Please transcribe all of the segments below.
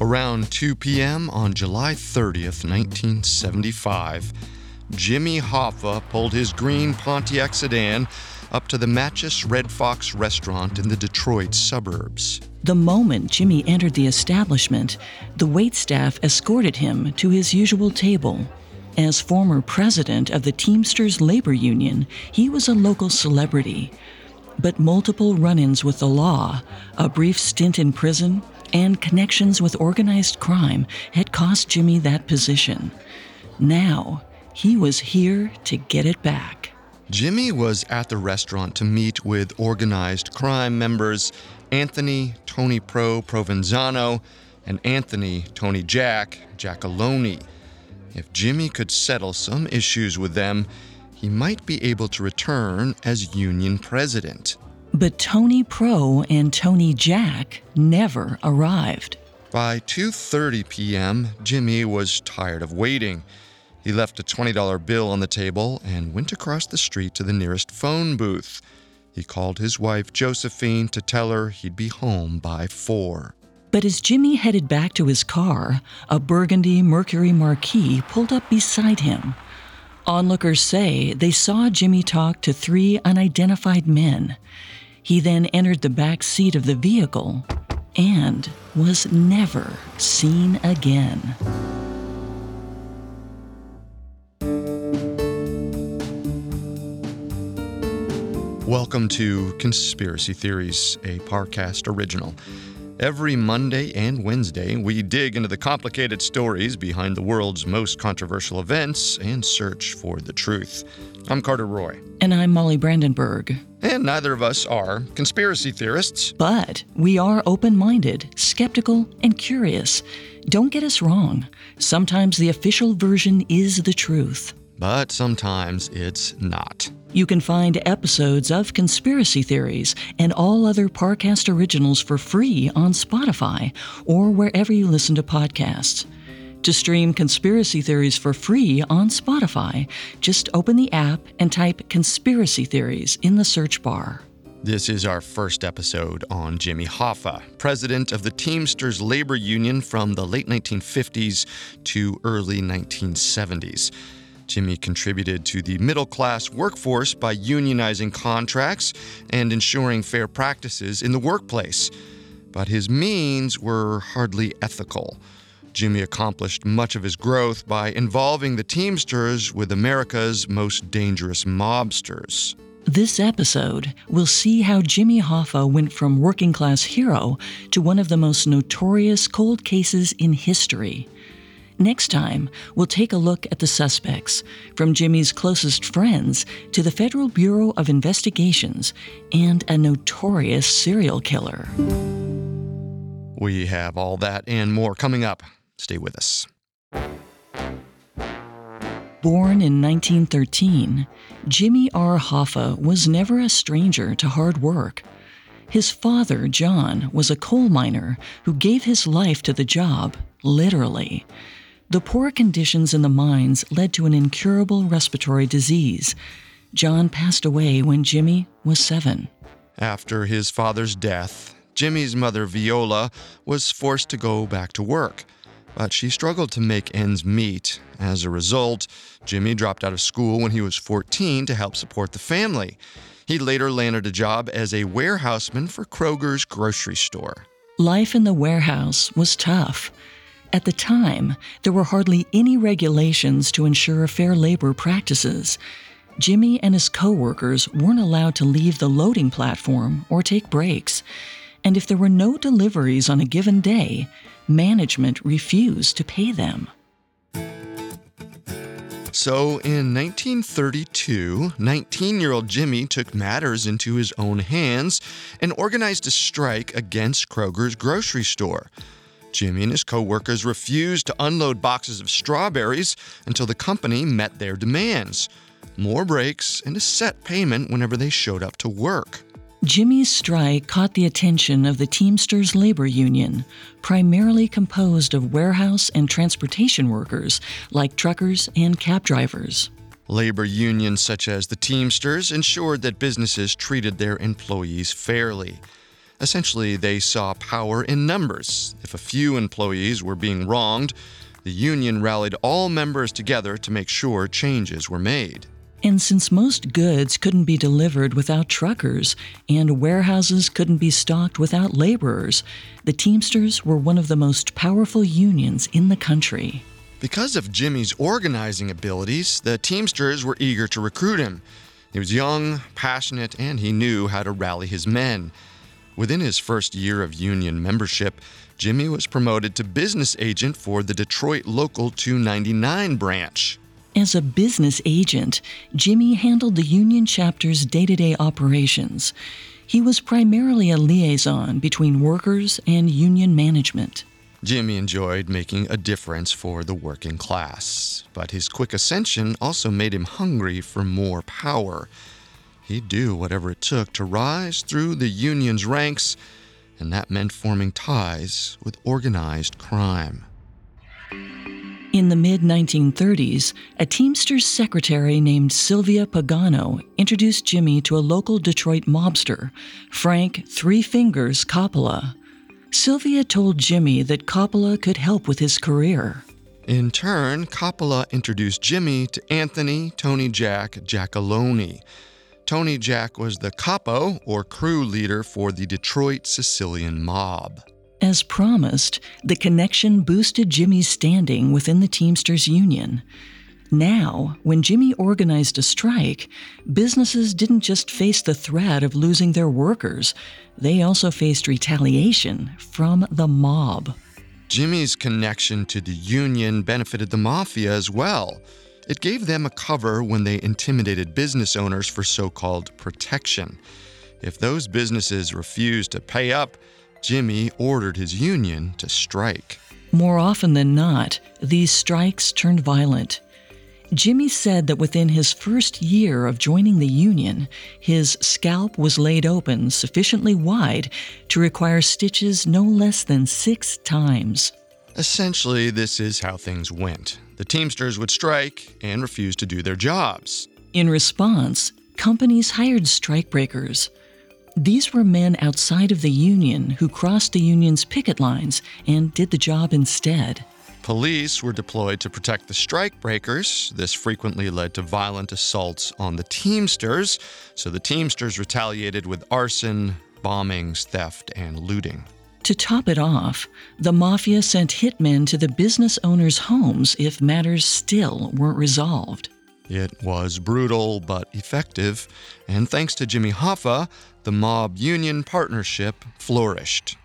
Around 2 p.m. on July 30th, 1975, Jimmy Hoffa pulled his green Pontiac sedan up to the Matches Red Fox restaurant in the Detroit suburbs. The moment Jimmy entered the establishment, the waitstaff escorted him to his usual table. As former president of the Teamsters Labor Union, he was a local celebrity. But multiple run-ins with the law, a brief stint in prison, and connections with organized crime had cost Jimmy that position. Now, he was here to get it back. Jimmy was at the restaurant to meet with organized crime members Anthony Tony Provenzano and Anthony Tony Jack Giacalone. If Jimmy could settle some issues with them, he might be able to return as union president. But Tony Pro and Tony Jack never arrived. By 2:30 p.m., Jimmy was tired of waiting. He left a $20 bill on the table and went across the street to the nearest phone booth. He called his wife Josephine to tell her he'd be home by 4. But as Jimmy headed back to his car, a burgundy Mercury Marquis pulled up beside him. Onlookers say they saw Jimmy talk to 3 unidentified men. He then entered the back seat of the vehicle and was never seen again. Welcome to Conspiracy Theories, a Parcast original. Every Monday and Wednesday, we dig into the complicated stories behind the world's most controversial events and search for the truth. I'm Carter Roy. And I'm Molly Brandenburg. And neither of us are conspiracy theorists. But we are open-minded, skeptical, and curious. Don't get us wrong. Sometimes the official version is the truth. But sometimes it's not. You can find episodes of Conspiracy Theories and all other Parcast originals for free on Spotify or wherever you listen to podcasts. To stream Conspiracy Theories for free on Spotify, just open the app and type Conspiracy Theories in the search bar. This is our first episode on Jimmy Hoffa, president of the Teamsters Labor Union from the late 1950s to early 1970s. Jimmy contributed to the middle-class workforce by unionizing contracts and ensuring fair practices in the workplace. But his means were hardly ethical. Jimmy accomplished much of his growth by involving the Teamsters with America's most dangerous mobsters. This episode, we'll see how Jimmy Hoffa went from working-class hero to one of the most notorious cold cases in history. Next time, we'll take a look at the suspects, from Jimmy's closest friends to the Federal Bureau of Investigations and a notorious serial killer. We have all that and more coming up. Stay with us. Born in 1913, Jimmy R. Hoffa was never a stranger to hard work. His father, John, was a coal miner who gave his life to the job, literally. The poor conditions in the mines led to an incurable respiratory disease. John passed away when Jimmy was 7. After his father's death, Jimmy's mother, Viola, was forced to go back to work, but she struggled to make ends meet. As a result, Jimmy dropped out of school when he was 14 to help support the family. He later landed a job as a warehouseman for Kroger's grocery store. Life in the warehouse was tough. At the time, there were hardly any regulations to ensure fair labor practices. Jimmy and his co-workers weren't allowed to leave the loading platform or take breaks. And if there were no deliveries on a given day, management refused to pay them. So in 1932, 19-year-old Jimmy took matters into his own hands and organized a strike against Kroger's grocery store. Jimmy and his co-workers refused to unload boxes of strawberries until the company met their demands. More breaks and a set payment whenever they showed up to work. Jimmy's strike caught the attention of the Teamsters Labor Union, primarily composed of warehouse and transportation workers like truckers and cab drivers. Labor unions such as the Teamsters ensured that businesses treated their employees fairly. Essentially, they saw power in numbers. If a few employees were being wronged, the union rallied all members together to make sure changes were made. And since most goods couldn't be delivered without truckers and warehouses couldn't be stocked without laborers, the Teamsters were one of the most powerful unions in the country. Because of Jimmy's organizing abilities, the Teamsters were eager to recruit him. He was young, passionate, and he knew how to rally his men. Within his first year of union membership, Jimmy was promoted to business agent for the Detroit Local 299 branch. As a business agent, Jimmy handled the union chapter's day-to-day operations. He was primarily a liaison between workers and union management. Jimmy enjoyed making a difference for the working class, but his quick ascension also made him hungry for more power. He'd do whatever it took to rise through the union's ranks, and that meant forming ties with organized crime. In the mid-1930s, a Teamsters secretary named Sylvia Pagano introduced Jimmy to a local Detroit mobster, Frank Three Fingers Coppola. Sylvia told Jimmy that Coppola could help with his career. In turn, Coppola introduced Jimmy to Anthony Tony Jack Giacalone. Tony Jack was the capo, or crew leader, for the Detroit Sicilian mob. As promised, the connection boosted Jimmy's standing within the Teamsters Union. Now, when Jimmy organized a strike, businesses didn't just face the threat of losing their workers, they also faced retaliation from the mob. Jimmy's connection to the union benefited the mafia as well. It gave them a cover when they intimidated business owners for so-called protection. If those businesses refused to pay up, Jimmy ordered his union to strike. More often than not, these strikes turned violent. Jimmy said that within his first year of joining the union, his scalp was laid open sufficiently wide to require stitches no less than 6 times. Essentially, this is how things went. The Teamsters would strike and refuse to do their jobs. In response, companies hired strikebreakers. These were men outside of the union who crossed the union's picket lines and did the job instead. Police were deployed to protect the strikebreakers. This frequently led to violent assaults on the Teamsters, so the Teamsters retaliated with arson, bombings, theft, and looting. To top it off, the mafia sent hitmen to the business owners' homes if matters still weren't resolved. It was brutal but effective, and thanks to Jimmy Hoffa, the mob-union partnership flourished.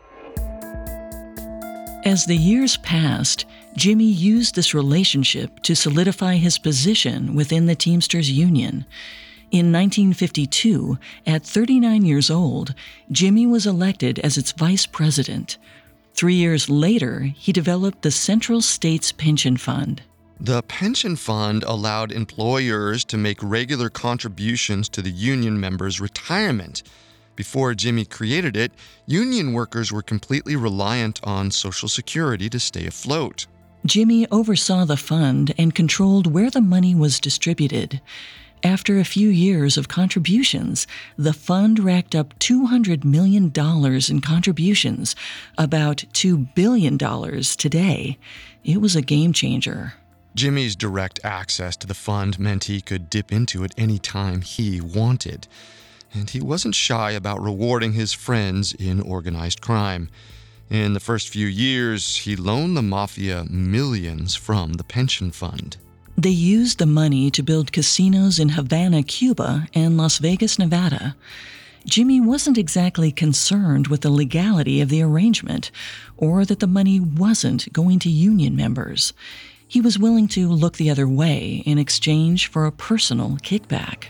As the years passed, Jimmy used this relationship to solidify his position within the Teamsters Union. In 1952, at 39 years old, Jimmy was elected as its vice president. 3 years later, he developed the Central States Pension Fund. The pension fund allowed employers to make regular contributions to the union members' retirement. Before Jimmy created it, union workers were completely reliant on Social Security to stay afloat. Jimmy oversaw the fund and controlled where the money was distributed. After a few years of contributions, the fund racked up $200 million in contributions, about $2 billion today. It was a game changer. Jimmy's direct access to the fund meant he could dip into it any time he wanted. And he wasn't shy about rewarding his friends in organized crime. In the first few years, he loaned the mafia millions from the pension fund. They used the money to build casinos in Havana, Cuba, and Las Vegas, Nevada. Jimmy wasn't exactly concerned with the legality of the arrangement, or that the money wasn't going to union members. He was willing to look the other way in exchange for a personal kickback.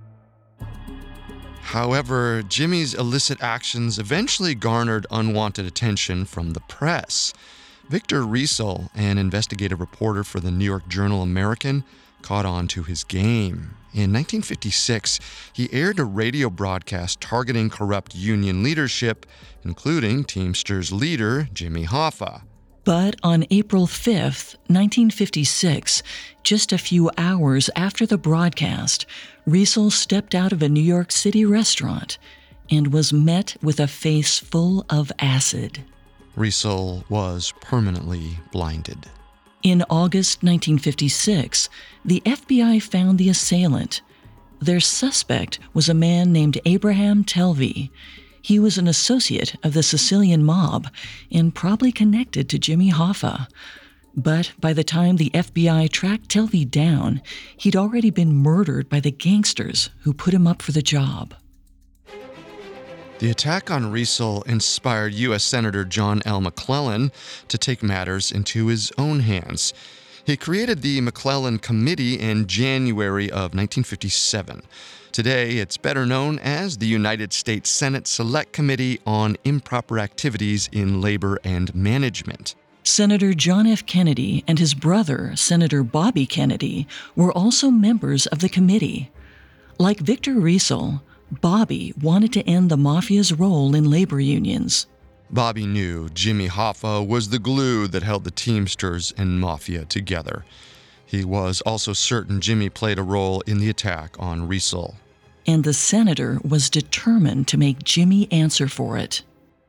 However, Jimmy's illicit actions eventually garnered unwanted attention from the press. Victor Riesel, an investigative reporter for the New York Journal-American, caught on to his game. In 1956, he aired a radio broadcast targeting corrupt union leadership, including Teamsters leader Jimmy Hoffa. But on April 5, 1956, just a few hours after the broadcast, Riesel stepped out of a New York City restaurant. and was met with a face full of acid. Riesel was permanently blinded. In August 1956, the FBI found the assailant. Their suspect was a man named Abraham Telvey. He was an associate of the Sicilian mob and probably connected to Jimmy Hoffa. But by the time the FBI tracked Telvey down, he'd already been murdered by the gangsters who put him up for the job. The attack on Riesel inspired U.S. Senator John L. McClellan to take matters into his own hands. He created the McClellan Committee in January of 1957. Today, it's better known as the United States Senate Select Committee on Improper Activities in Labor and Management. Senator John F. Kennedy and his brother, Senator Bobby Kennedy, were also members of the committee. Like Victor Riesel, Bobby wanted to end the mafia's role in labor unions. Bobby knew Jimmy Hoffa was the glue that held the Teamsters and Mafia together. He was also certain Jimmy played a role in the attack on Riesel. And the senator was determined to make Jimmy answer for it.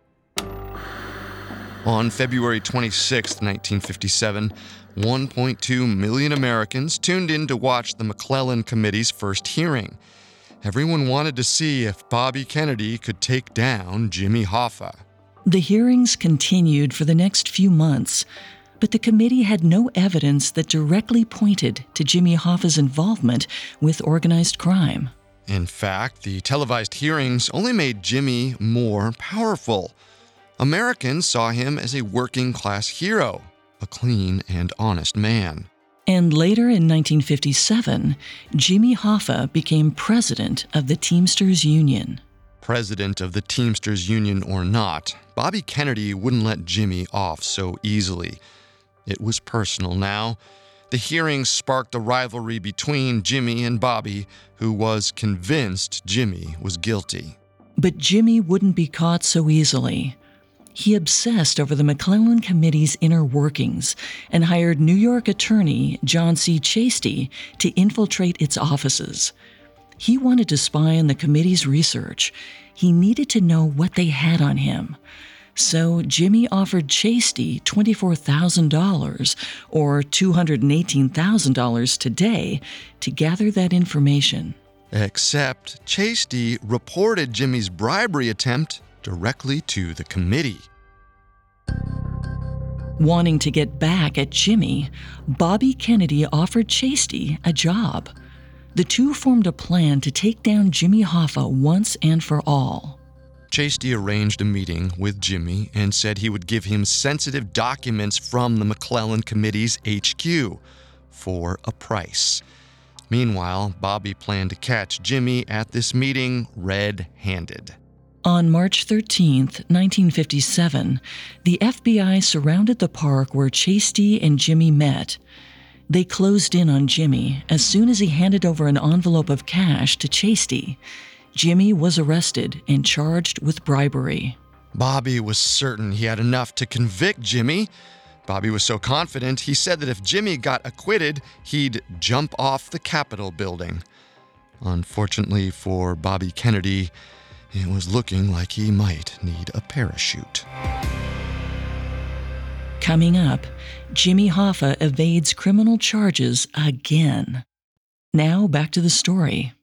On February 26, 1957, 1.2 million Americans tuned in to watch the McClellan Committee's first hearing. Everyone wanted to see if Bobby Kennedy could take down Jimmy Hoffa. The hearings continued for the next few months, but the committee had no evidence that directly pointed to Jimmy Hoffa's involvement with organized crime. In fact, the televised hearings only made Jimmy more powerful. Americans saw him as a working-class hero, a clean and honest man. And later in 1957, Jimmy Hoffa became president of the Teamsters Union. President of the Teamsters Union or not, Bobby Kennedy wouldn't let Jimmy off so easily. It was personal now. The hearings sparked a rivalry between Jimmy and Bobby, who was convinced Jimmy was guilty. But Jimmy wouldn't be caught so easily. He obsessed over the McClellan Committee's inner workings and hired New York attorney John C. Chasty to infiltrate its offices. He wanted to spy on the committee's research. He needed to know what they had on him. So Jimmy offered Chasty $24,000, or $218,000 today, to gather that information. Except Chasty reported Jimmy's bribery attempt directly to the committee. Wanting to get back at Jimmy, Bobby Kennedy offered Chasty a job. The two formed a plan to take down Jimmy Hoffa once and for all. Chasty arranged a meeting with Jimmy and said he would give him sensitive documents from the McClellan Committee's HQ for a price. Meanwhile, Bobby planned to catch Jimmy at this meeting red-handed. On March 13, 1957, the FBI surrounded the park where Chasty and Jimmy met. They closed in on Jimmy as soon as he handed over an envelope of cash to Chasty. Jimmy was arrested and charged with bribery. Bobby was certain he had enough to convict Jimmy. Bobby was so confident, he said that if Jimmy got acquitted, he'd jump off the Capitol building. Unfortunately for Bobby Kennedy, it was looking like he might need a parachute. Coming up, Jimmy Hoffa evades criminal charges again. Now back to the story.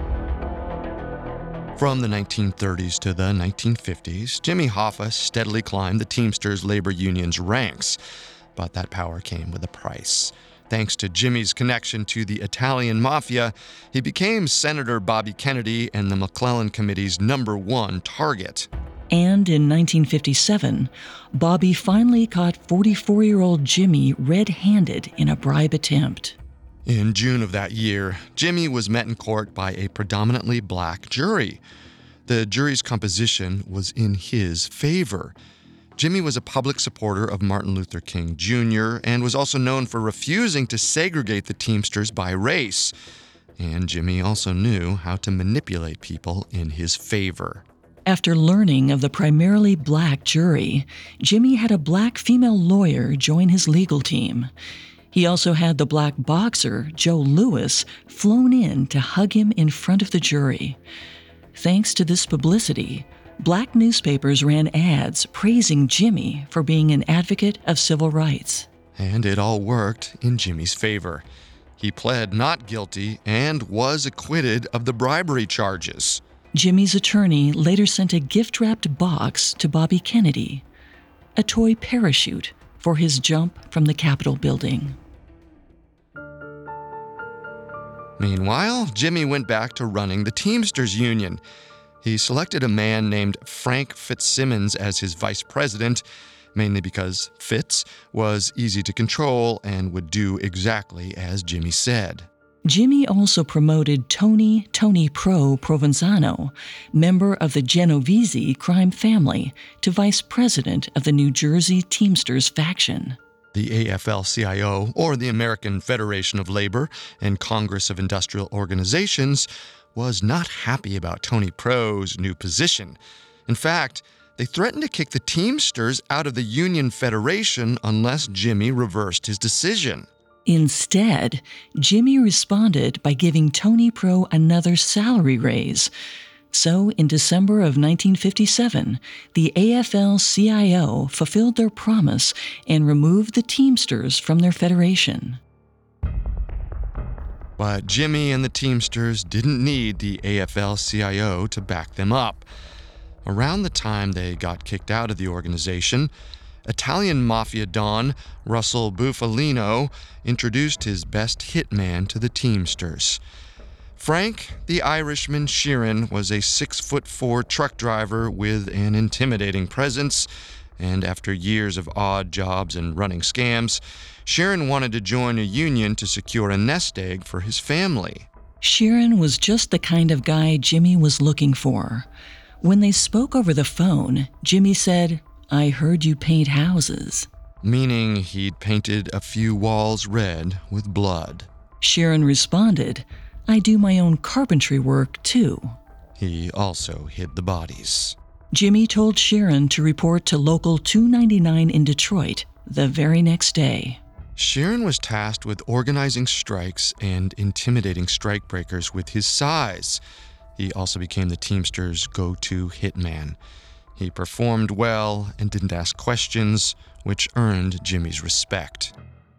From the 1930s to the 1950s, Jimmy Hoffa steadily climbed the Teamsters labor union's ranks, but that power came with a price. Thanks to Jimmy's connection to the Italian mafia, he became Senator Bobby Kennedy and the McClellan Committee's #1 target. And in 1957, Bobby finally caught 44-year-old Jimmy red-handed in a bribe attempt. In June of that year, Jimmy was met in court by a predominantly black jury. The jury's composition was in his favor. Jimmy was a public supporter of Martin Luther King Jr. and was also known for refusing to segregate the Teamsters by race. And Jimmy also knew how to manipulate people in his favor. After learning of the primarily black jury, Jimmy had a black female lawyer join his legal team. He also had the black boxer, Joe Louis, flown in to hug him in front of the jury. Thanks to this publicity, black newspapers ran ads praising Jimmy for being an advocate of civil rights. And it all worked in Jimmy's favor. He pled not guilty and was acquitted of the bribery charges. Jimmy's attorney later sent a gift-wrapped box to Bobby Kennedy, a toy parachute for his jump from the Capitol building. Meanwhile, Jimmy went back to running the Teamsters Union. He selected a man named Frank Fitzsimmons as his vice president, mainly because Fitz was easy to control and would do exactly as Jimmy said. Jimmy also promoted Tony Pro Provenzano, member of the Genovese crime family, to vice president of the New Jersey Teamsters faction. The AFL-CIO, or the American Federation of Labor and Congress of Industrial Organizations, was not happy about Tony Pro's new position. In fact, they threatened to kick the Teamsters out of the Union Federation unless Jimmy reversed his decision. Instead, Jimmy responded by giving Tony Pro another salary raise. So, in December of 1957, the AFL-CIO fulfilled their promise and removed the Teamsters from their federation. But Jimmy and the Teamsters didn't need the AFL-CIO to back them up. Around the time they got kicked out of the organization, Italian mafia don Russell Bufalino introduced his best hitman to the Teamsters. Frank, the Irishman Sheeran, was a 6'4" truck driver with an intimidating presence, and after years of odd jobs and running scams, Sheeran wanted to join a union to secure a nest egg for his family. Sheeran was just the kind of guy Jimmy was looking for. When they spoke over the phone, Jimmy said, "I heard you paint houses." Meaning he'd painted a few walls red with blood. Sheeran responded, "I do my own carpentry work, too." He also hid the bodies. Jimmy told Sheeran to report to Local 299 in Detroit the very next day. Sheeran was tasked with organizing strikes and intimidating strikebreakers with his size. He also became the Teamsters' go-to hitman. He performed well and didn't ask questions, which earned Jimmy's respect.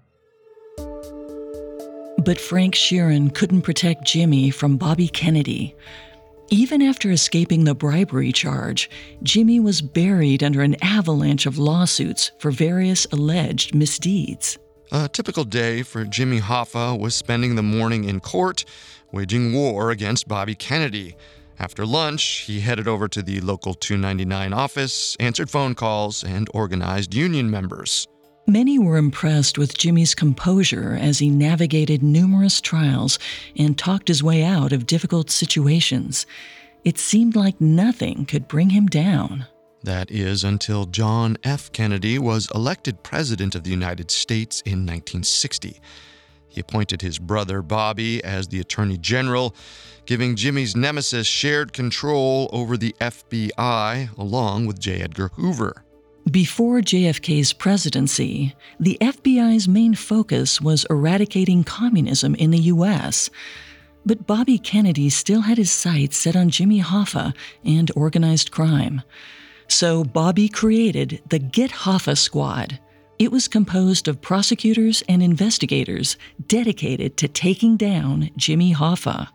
But Frank Sheeran couldn't protect Jimmy from Bobby Kennedy. Even after escaping the bribery charge, Jimmy was buried under an avalanche of lawsuits for various alleged misdeeds. A typical day for Jimmy Hoffa was spending the morning in court, waging war against Bobby Kennedy. After lunch, he headed over to the Local 299 office, answered phone calls, and organized union members. Many were impressed with Jimmy's composure as he navigated numerous trials and talked his way out of difficult situations. It seemed like nothing could bring him down. That is until John F. Kennedy was elected President of the United States in 1960. He appointed his brother Bobby as the Attorney General, giving Jimmy's nemesis shared control over the FBI along with J. Edgar Hoover. Before JFK's presidency, the FBI's main focus was eradicating communism in the U.S., but Bobby Kennedy still had his sights set on Jimmy Hoffa and organized crime. So Bobby created the Get Hoffa Squad. It was composed of prosecutors and investigators dedicated to taking down Jimmy Hoffa.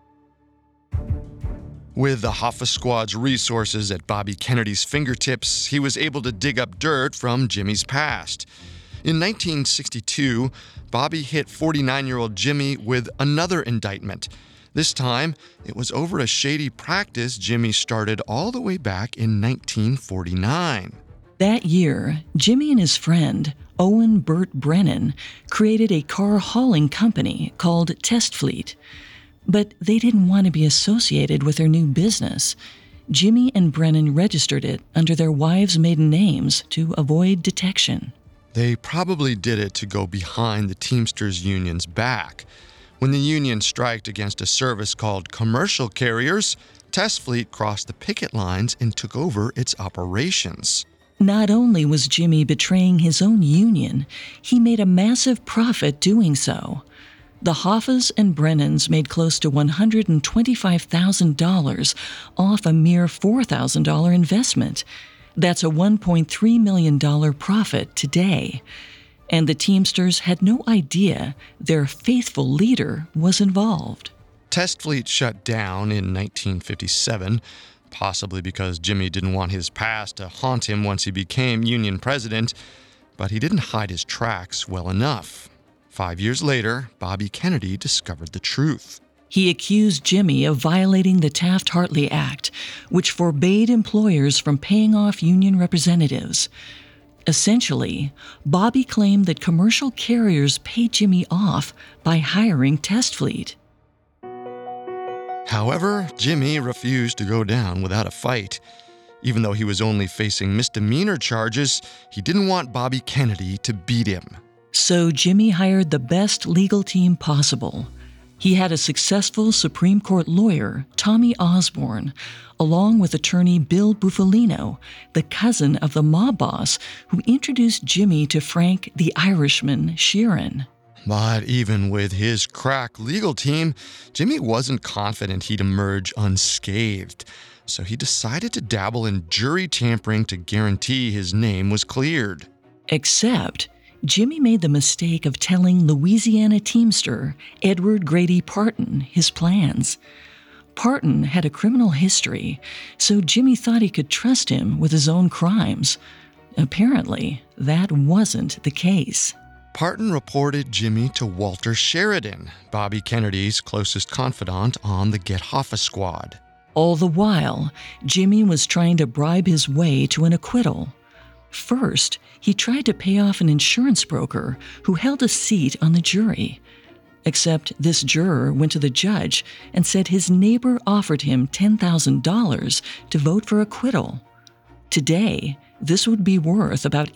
With the Hoffa Squad's resources at Bobby Kennedy's fingertips, he was able to dig up dirt from Jimmy's past. In 1962, Bobby hit 49-year-old Jimmy with another indictment. This time, it was over a shady practice Jimmy started all the way back in 1949. That year, Jimmy and his friend, Owen Burt Brennan, created a car hauling company called Test Fleet. But they didn't want to be associated with their new business. Jimmy and Brennan registered it under their wives' maiden names to avoid detection. They probably did it to go behind the Teamsters Union's back. When the union striked against a service called Commercial Carriers, Test Fleet crossed the picket lines and took over its operations. Not only was Jimmy betraying his own union, he made a massive profit doing so. The Hoffas and Brennans made close to $125,000 off a mere $4,000 investment. That's a $1.3 million profit today. And the Teamsters had no idea their faithful leader was involved. Test Fleet shut down in 1957, possibly because Jimmy didn't want his past to haunt him once he became Union president, but he didn't hide his tracks well enough. 5 years later, Bobby Kennedy discovered the truth. He accused Jimmy of violating the Taft-Hartley Act, which forbade employers from paying off union representatives. Essentially, Bobby claimed that commercial carriers paid Jimmy off by hiring Test Fleet. However, Jimmy refused to go down without a fight. Even though he was only facing misdemeanor charges, he didn't want Bobby Kennedy to beat him. So Jimmy hired the best legal team possible. He had a successful Supreme Court lawyer, Tommy Osborne, along with attorney Bill Bufalino, the cousin of the mob boss who introduced Jimmy to Frank the Irishman Sheeran. But even with his crack legal team, Jimmy wasn't confident he'd emerge unscathed. So he decided to dabble in jury tampering to guarantee his name was cleared. Except Jimmy made the mistake of telling Louisiana Teamster Edward Grady Parton his plans. Parton had a criminal history, so Jimmy thought he could trust him with his own crimes. Apparently, that wasn't the case. Parton reported Jimmy to Walter Sheridan, Bobby Kennedy's closest confidant on the Get Hoffa squad. All the while, Jimmy was trying to bribe his way to an acquittal. First, he tried to pay off an insurance broker who held a seat on the jury. Except this juror went to the judge and said his neighbor offered him $10,000 to vote for acquittal. Today, this would be worth about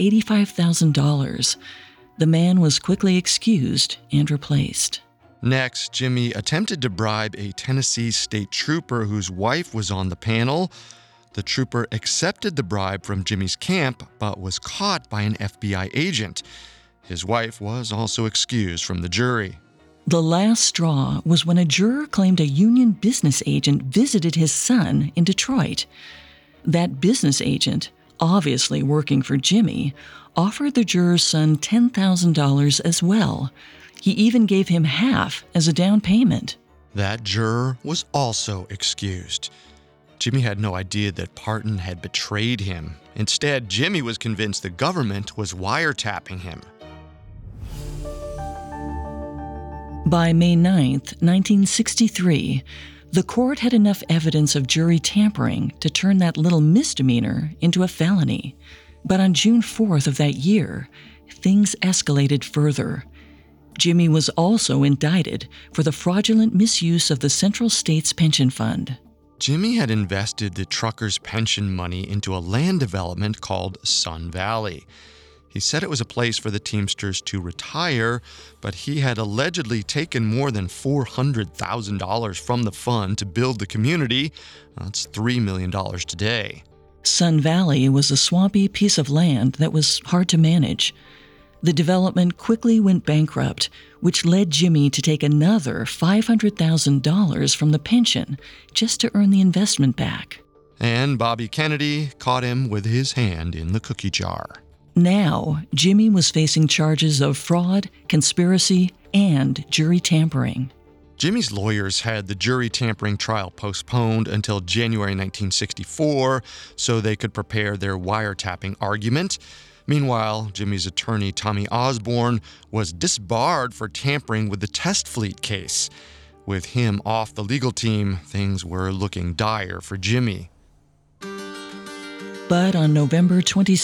$85,000. The man was quickly excused and replaced. Next, Jimmy attempted to bribe a Tennessee state trooper whose wife was on the panel. The trooper accepted the bribe from Jimmy's camp, but was caught by an FBI agent. His wife was also excused from the jury. The last straw was when a juror claimed a union business agent visited his son in Detroit. That business agent, obviously working for Jimmy, offered the juror's son $10,000 as well. He even gave him half as a down payment. That juror was also excused. Jimmy had no idea that Parton had betrayed him. Instead, Jimmy was convinced the government was wiretapping him. By May 9, 1963, the court had enough evidence of jury tampering to turn that little misdemeanor into a felony. But on June 4th of that year, things escalated further. Jimmy was also indicted for the fraudulent misuse of the Central States Pension Fund. Jimmy had invested the truckers' pension money into a land development called Sun Valley. He said it was a place for the Teamsters to retire, but he had allegedly taken more than $400,000 from the fund to build the community. That's $3 million today. Sun Valley was a swampy piece of land that was hard to manage. The development quickly went bankrupt, which led Jimmy to take another $500,000 from the pension just to earn the investment back. And Bobby Kennedy caught him with his hand in the cookie jar. Now, Jimmy was facing charges of fraud, conspiracy, and jury tampering. Jimmy's lawyers had the jury tampering trial postponed until January 1964 so they could prepare their wiretapping argument. Meanwhile, Jimmy's attorney, Tommy Osborne, was disbarred for tampering with the Test Fleet case. With him off the legal team, things were looking dire for Jimmy. But on November 22,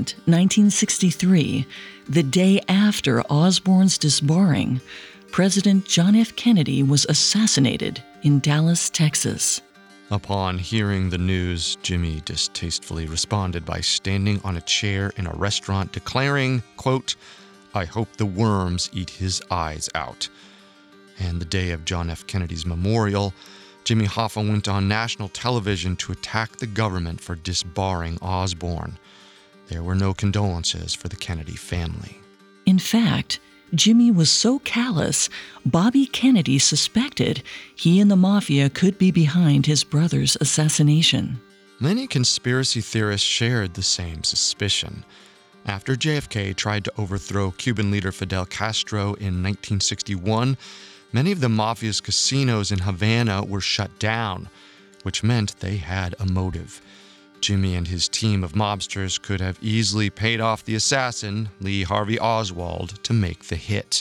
1963, the day after Osborne's disbarring, President John F. Kennedy was assassinated in Dallas, Texas. Upon hearing the news, Jimmy distastefully responded by standing on a chair in a restaurant declaring, quote, "I hope the worms eat his eyes out." And the day of John F. Kennedy's memorial, Jimmy Hoffa went on national television to attack the government for disbarring Osborne. There were no condolences for the Kennedy family. In fact, Jimmy was so callous, Bobby Kennedy suspected he and the mafia could be behind his brother's assassination. Many conspiracy theorists shared the same suspicion. After JFK tried to overthrow Cuban leader Fidel Castro in 1961, many of the mafia's casinos in Havana were shut down, which meant they had a motive. Jimmy and his team of mobsters could have easily paid off the assassin, Lee Harvey Oswald, to make the hit.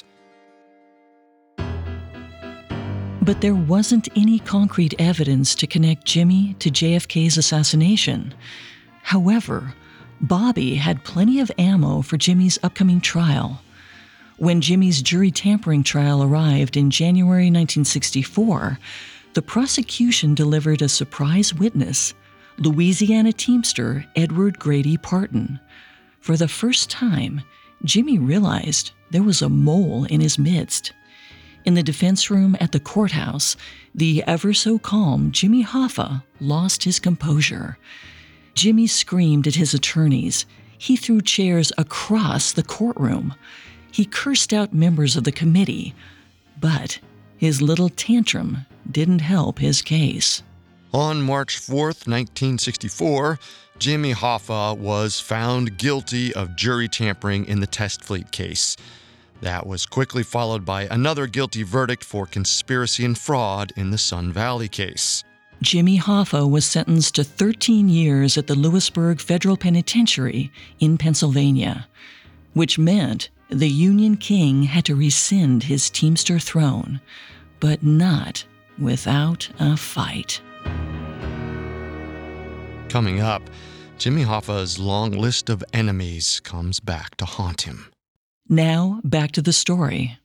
But there wasn't any concrete evidence to connect Jimmy to JFK's assassination. However, Bobby had plenty of ammo for Jimmy's upcoming trial. When Jimmy's jury tampering trial arrived in January 1964, the prosecution delivered a surprise witness, Louisiana Teamster Edward Grady Parton. For the first time, Jimmy realized there was a mole in his midst. In the defense room at the courthouse, the ever-so-calm Jimmy Hoffa lost his composure. Jimmy screamed at his attorneys. He threw chairs across the courtroom. He cursed out members of the committee. But his little tantrum didn't help his case. On March 4th, 1964, Jimmy Hoffa was found guilty of jury tampering in the Test Fleet case. That was quickly followed by another guilty verdict for conspiracy and fraud in the Sun Valley case. Jimmy Hoffa was sentenced to 13 years at the Lewisburg Federal Penitentiary in Pennsylvania, which meant the Union King had to rescind his Teamster throne, but not without a fight. Coming up, Jimmy Hoffa's long list of enemies comes back to haunt him. Now, back to the story.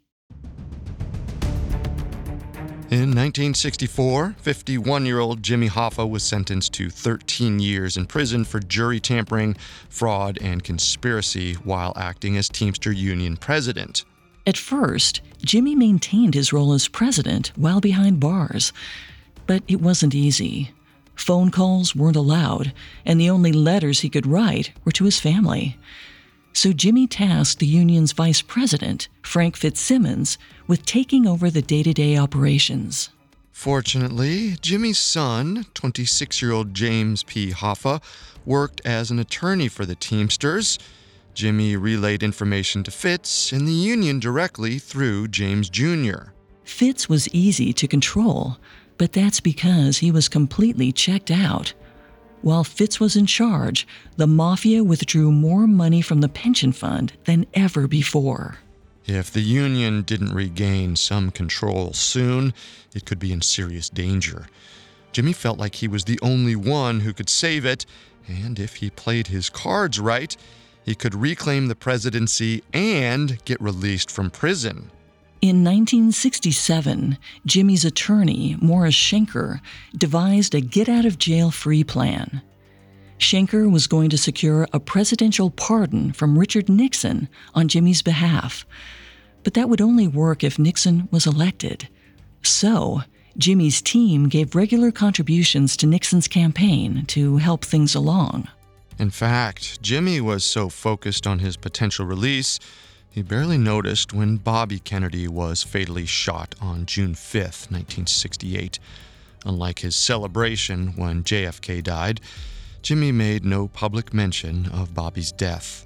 In 1964, 51-year-old Jimmy Hoffa was sentenced to 13 years in prison for jury tampering, fraud, and conspiracy while acting as Teamster Union president. At first, Jimmy maintained his role as president while behind bars, but it wasn't easy. Phone calls weren't allowed, and the only letters he could write were to his family. So Jimmy tasked the union's vice president, Frank Fitzsimmons, with taking over the day-to-day operations. Fortunately, Jimmy's son, 26-year-old James P. Hoffa, worked as an attorney for the Teamsters. Jimmy relayed information to Fitz and the union directly through James Jr. Fitz was easy to control, but that's because he was completely checked out. While Fitz was in charge, the mafia withdrew more money from the pension fund than ever before. If the union didn't regain some control soon, it could be in serious danger. Jimmy felt like he was the only one who could save it, and if he played his cards right, he could reclaim the presidency and get released from prison. In 1967, Jimmy's attorney, Morris Schenker, devised a get-out-of-jail-free plan. Schenker was going to secure a presidential pardon from Richard Nixon on Jimmy's behalf. But that would only work if Nixon was elected. So, Jimmy's team gave regular contributions to Nixon's campaign to help things along. In fact, Jimmy was so focused on his potential release, he barely noticed when Bobby Kennedy was fatally shot on June 5th, 1968. Unlike his celebration when JFK died, Jimmy made no public mention of Bobby's death.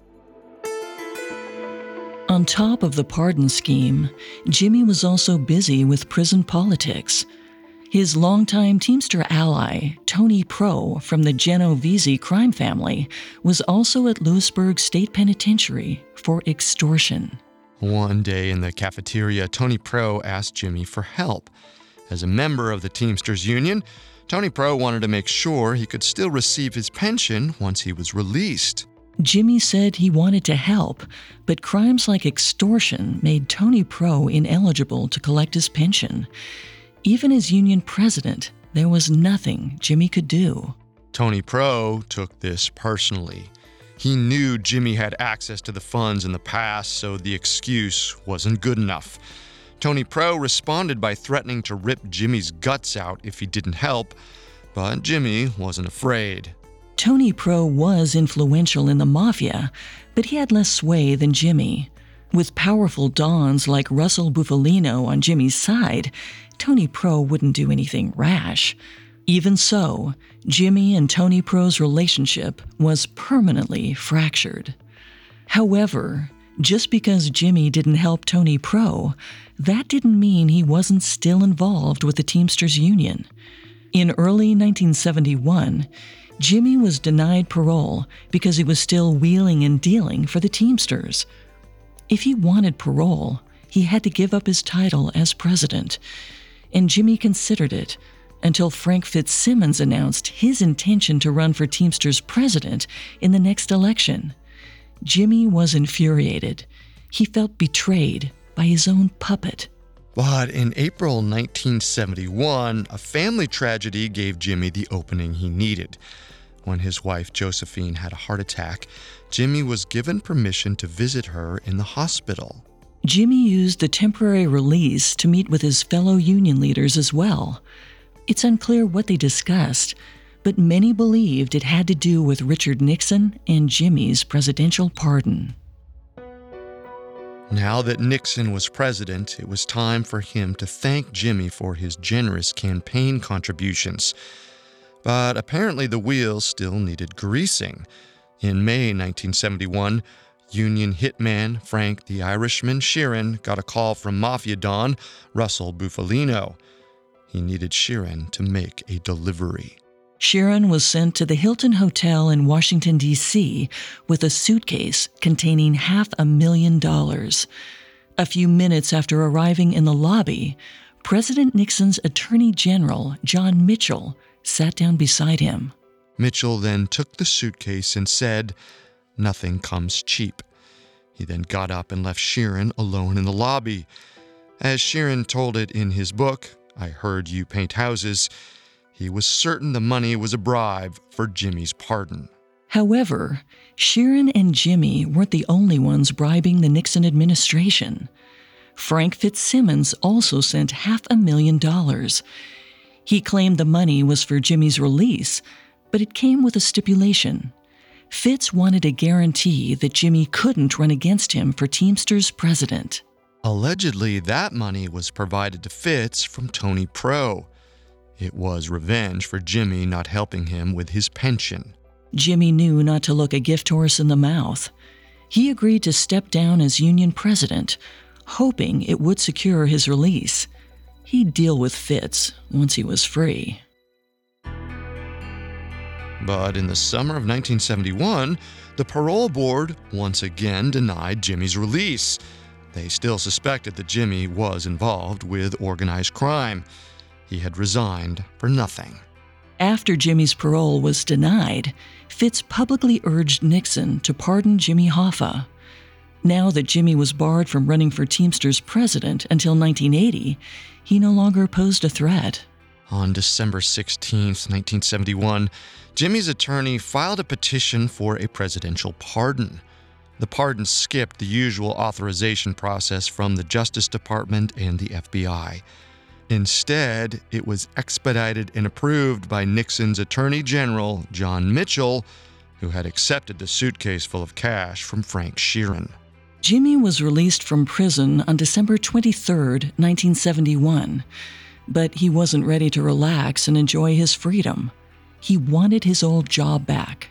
On top of the pardon scheme, Jimmy was also busy with prison politics. His longtime Teamster ally, Tony Pro from the Genovese crime family, was also at Lewisburg State Penitentiary for extortion. One day in the cafeteria, Tony Pro asked Jimmy for help. As a member of the Teamsters Union, Tony Pro wanted to make sure he could still receive his pension once he was released. Jimmy said he wanted to help, but crimes like extortion made Tony Pro ineligible to collect his pension. Even as union president, there was nothing Jimmy could do. Tony Pro took this personally. He knew Jimmy had access to the funds in the past, so the excuse wasn't good enough. Tony Pro responded by threatening to rip Jimmy's guts out if he didn't help, but Jimmy wasn't afraid. Tony Pro was influential in the mafia, but he had less sway than Jimmy. With powerful dons like Russell Bufalino on Jimmy's side, Tony Pro wouldn't do anything rash. Even so, Jimmy and Tony Pro's relationship was permanently fractured. However, just because Jimmy didn't help Tony Pro, that didn't mean he wasn't still involved with the Teamsters Union. In early 1971, Jimmy was denied parole because he was still wheeling and dealing for the Teamsters. If he wanted parole, he had to give up his title as president, and Jimmy considered it until Frank Fitzsimmons announced his intention to run for Teamsters president in the next election. Jimmy was infuriated. He felt betrayed by his own puppet. But in April 1971, a family tragedy gave Jimmy the opening he needed. When his wife Josephine had a heart attack, Jimmy was given permission to visit her in the hospital. Jimmy used the temporary release to meet with his fellow union leaders as well. It's unclear what they discussed, but many believed it had to do with Richard Nixon and Jimmy's presidential pardon. Now that Nixon was president, it was time for him to thank Jimmy for his generous campaign contributions. But apparently the wheels still needed greasing. In May 1971, Union hitman Frank the Irishman Sheeran got a call from Mafia Don Russell Bufalino. He needed Sheeran to make a delivery. Sheeran was sent to the Hilton Hotel in Washington, D.C. with a suitcase containing $500,000. A few minutes after arriving in the lobby, President Nixon's Attorney General, John Mitchell, sat down beside him. Mitchell then took the suitcase and said, "Nothing comes cheap." He then got up and left Sheeran alone in the lobby. As Sheeran told it in his book, I Heard You Paint Houses, he was certain the money was a bribe for Jimmy's pardon. However, Sheeran and Jimmy weren't the only ones bribing the Nixon administration. Frank Fitzsimmons also sent $500,000. He claimed the money was for Jimmy's release, but it came with a stipulation. Fitz wanted a guarantee that Jimmy couldn't run against him for Teamsters president. Allegedly, that money was provided to Fitz from Tony Pro. It was revenge for Jimmy not helping him with his pension. Jimmy knew not to look a gift horse in the mouth. He agreed to step down as union president, hoping it would secure his release. He'd deal with Fitz once he was free. But in the summer of 1971, the parole board once again denied Jimmy's release. They still suspected that Jimmy was involved with organized crime. He had resigned for nothing. After Jimmy's parole was denied, Fitz publicly urged Nixon to pardon Jimmy Hoffa. Now that Jimmy was barred from running for Teamsters president until 1980, he no longer posed a threat. On December 16, 1971, Jimmy's attorney filed a petition for a presidential pardon. The pardon skipped the usual authorization process from the Justice Department and the FBI. Instead, it was expedited and approved by Nixon's Attorney General, John Mitchell, who had accepted the suitcase full of cash from Frank Sheeran. Jimmy was released from prison on December 23, 1971, but he wasn't ready to relax and enjoy his freedom. He wanted his old job back.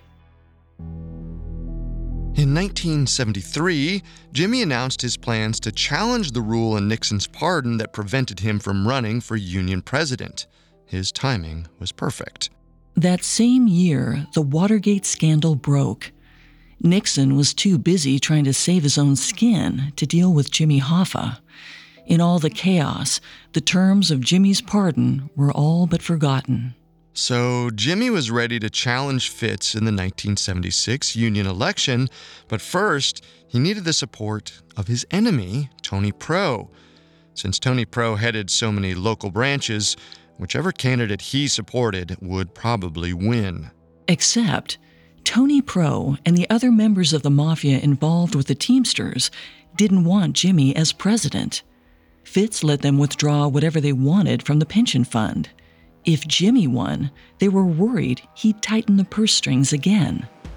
In 1973, Jimmy announced his plans to challenge the rule in Nixon's pardon that prevented him from running for Union president. His timing was perfect. That same year, the Watergate scandal broke. Nixon was too busy trying to save his own skin to deal with Jimmy Hoffa. In all the chaos, the terms of Jimmy's pardon were all but forgotten. So Jimmy was ready to challenge Fitz in the 1976 Union election, but first, he needed the support of his enemy, Tony Pro. Since Tony Pro headed so many local branches, whichever candidate he supported would probably win. Except, Tony Pro and the other members of the mafia involved with the Teamsters didn't want Jimmy as president. Fitz let them withdraw whatever they wanted from the pension fund. If Jimmy won, they were worried he'd tighten the purse strings again.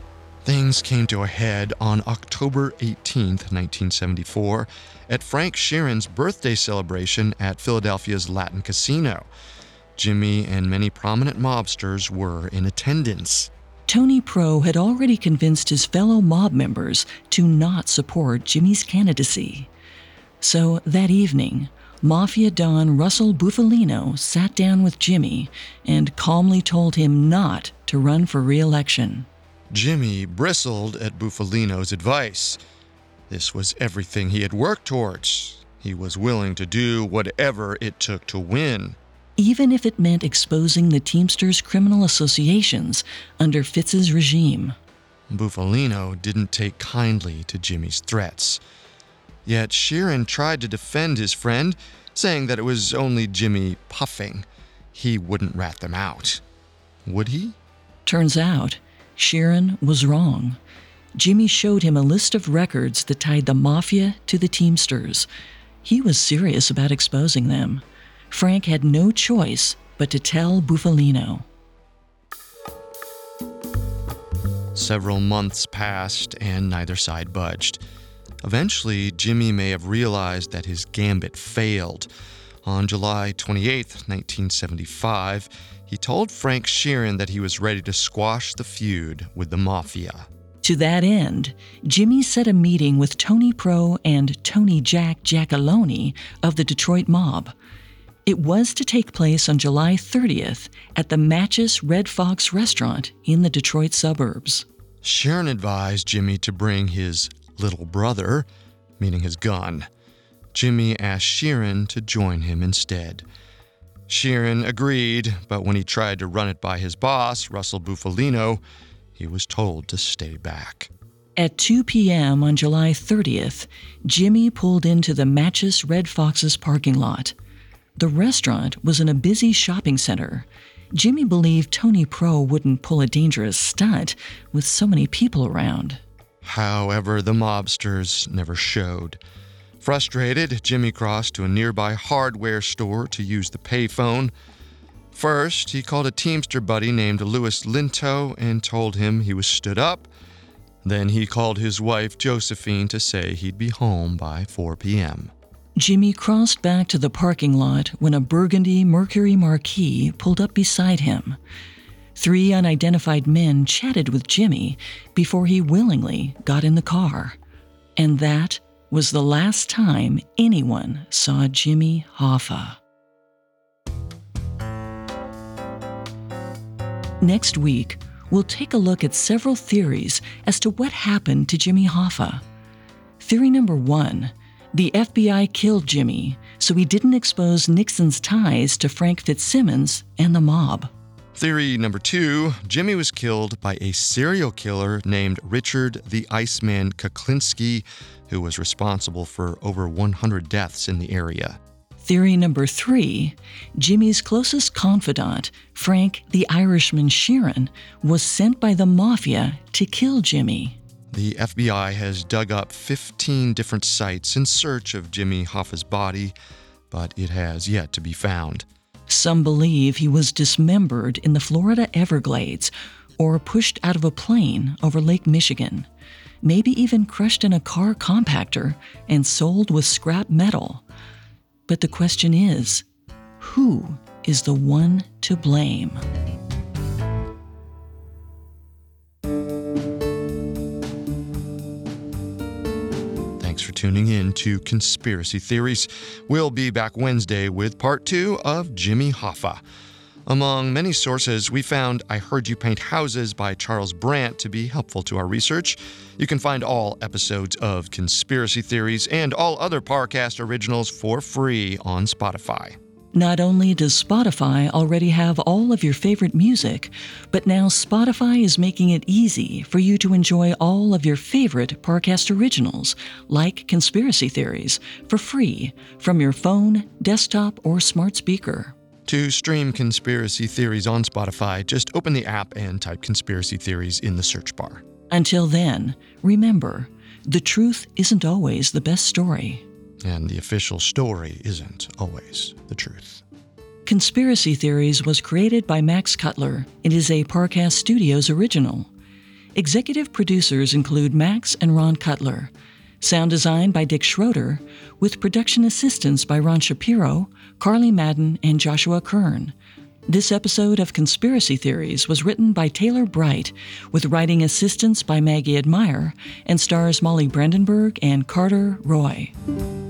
Things came to a head on October 18, 1974, at Frank Sheeran's birthday celebration at Philadelphia's Latin Casino. Jimmy and many prominent mobsters were in attendance. Tony Pro had already convinced his fellow mob members to not support Jimmy's candidacy. So that evening, Mafia Don Russell Bufalino sat down with Jimmy and calmly told him not to run for re-election. Jimmy bristled at Bufalino's advice. This was everything he had worked towards. He was willing to do whatever it took to win. Even if it meant exposing the Teamsters' criminal associations under Fitz's regime. Bufalino didn't take kindly to Jimmy's threats. Yet Sheeran tried to defend his friend, saying that it was only Jimmy puffing. He wouldn't rat them out. Would he? Turns out, Sheeran was wrong. Jimmy showed him a list of records that tied the Mafia to the Teamsters. He was serious about exposing them. Frank had no choice but to tell Bufalino. Several months passed and neither side budged. Eventually, Jimmy may have realized that his gambit failed. On July 28, 1975, he told Frank Sheeran that he was ready to squash the feud with the Mafia. To that end, Jimmy set a meeting with Tony Pro and Tony Jack Giacalone of the Detroit Mob. It was to take place on July 30th at the Matches Red Fox restaurant in the Detroit suburbs. Sheeran advised Jimmy to bring his little brother, meaning his gun. Jimmy asked Sheeran to join him instead. Sheeran agreed, but when he tried to run it by his boss, Russell Bufalino, he was told to stay back. At 2 p.m. on July 30th, Jimmy pulled into the Matches Red Fox's parking lot. The restaurant was in a busy shopping center. Jimmy believed Tony Pro wouldn't pull a dangerous stunt with so many people around. However, the mobsters never showed. Frustrated, Jimmy crossed to a nearby hardware store to use the payphone. First, he called a Teamster buddy named Louis Linto and told him he was stood up. Then he called his wife, Josephine, to say he'd be home by 4 p.m. Jimmy crossed back to the parking lot when a burgundy Mercury Marquis pulled up beside him. 3 unidentified men chatted with Jimmy before he willingly got in the car. And that was the last time anyone saw Jimmy Hoffa. Next week, we'll take a look at several theories as to what happened to Jimmy Hoffa. Theory number 1, the FBI killed Jimmy so he didn't expose Nixon's ties to Frank Fitzsimmons and the mob. Theory number 2, Jimmy was killed by a serial killer named Richard the Iceman Kuklinski, who was responsible for over 100 deaths in the area. Theory number 3, Jimmy's closest confidant, Frank the Irishman Sheeran, was sent by the Mafia to kill Jimmy. The FBI has dug up 15 different sites in search of Jimmy Hoffa's body, but it has yet to be found. Some believe he was dismembered in the Florida Everglades or pushed out of a plane over Lake Michigan, maybe even crushed in a car compactor and sold with scrap metal. But the question is, who is the one to blame? Thanks for tuning in to Conspiracy Theories. We'll be back Wednesday with part 2 of Jimmy Hoffa. Among many sources, we found I Heard You Paint Houses by Charles Brandt to be helpful to our research. You can find all episodes of Conspiracy Theories and all other Parcast originals for free on Spotify. Not only does Spotify already have all of your favorite music, but now Spotify is making it easy for you to enjoy all of your favorite Parcast originals, like Conspiracy Theories, for free from your phone, desktop, or smart speaker. To stream Conspiracy Theories on Spotify, just open the app and type Conspiracy Theories in the search bar. Until then, remember, the truth isn't always the best story. And the official story isn't always the truth. Conspiracy Theories was created by Max Cutler and is a Parcast Studios original. Executive producers include Max and Ron Cutler. Sound design by Dick Schroeder, with production assistance by Ron Shapiro, Carly Madden, and Joshua Kern. This episode of Conspiracy Theories was written by Taylor Bright, with writing assistance by Maggie Admire, and stars Molly Brandenburg and Carter Roy.